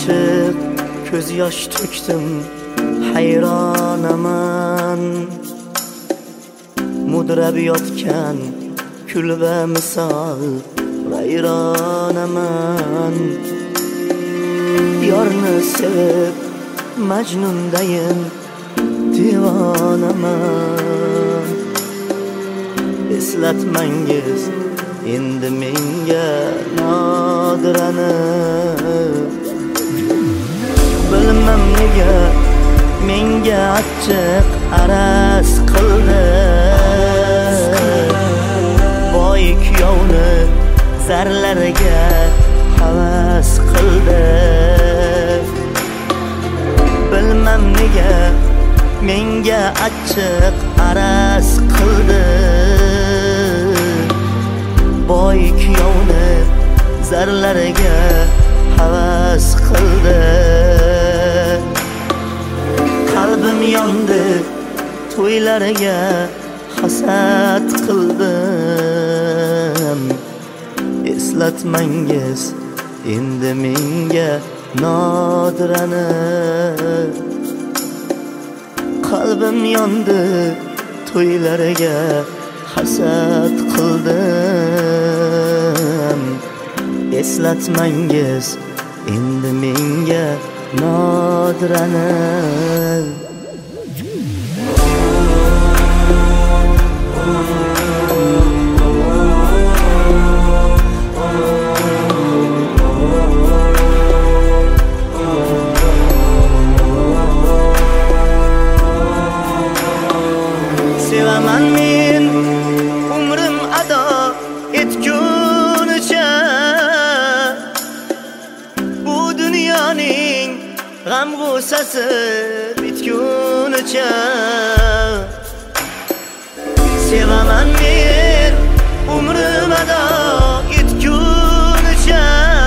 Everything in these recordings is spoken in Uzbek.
açık ko'z yosh to'kdim, hayronaman. Mudrab yotgan kulba misol vayronaman. Yorni sevib majnundayin divonaman. Eslatmangiz endi menga nodirani. Bilmam nega menga achchiq araz qildi. Boy kuyovni zarlarga havas qildi. Bilmam nega menga achchiq araz qildi. Boy kuyovni zarlarga havas qildi. Qalbim yondi, to'ylarga hasad qildim. Eslatmangiz endi menga nodirani. Qalbim yondi, to'ylarga hasad qildim. Eslatmangiz endi menga nodirani. Sevaman men umrim ado etgunicha, bu dunyoning g'am g'ussasi bitgunicha. Sevaman men umrim ado etgunicha,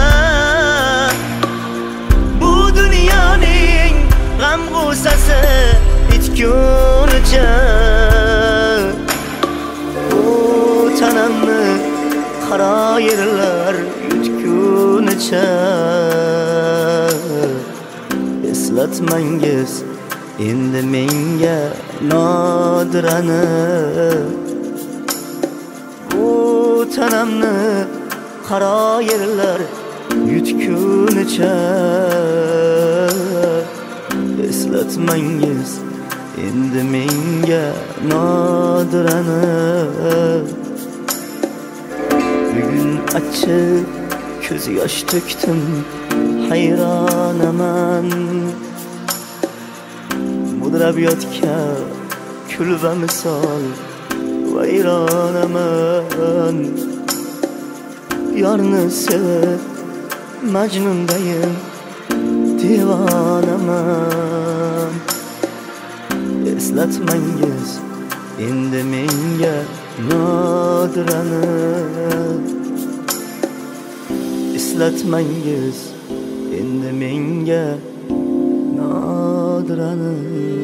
bu dunyoning g'am g'ussasi bitgunicha. Tanamni qaro yerlar yutgunicha. Eslatmangiz endi menga nodirani. Bu tanamni qaro yerlar yutgunicha. Eslatmangiz endi menga nodirani. Bugun achchiq ko'z yosh to'kdim, hayronaman. Mudrab yotgan kulba misol vayronaman. Yorni sevib majnundayin divonaman. Eslatmangiz endi menga nodirani. Eslatmangiz endi menga nodirani.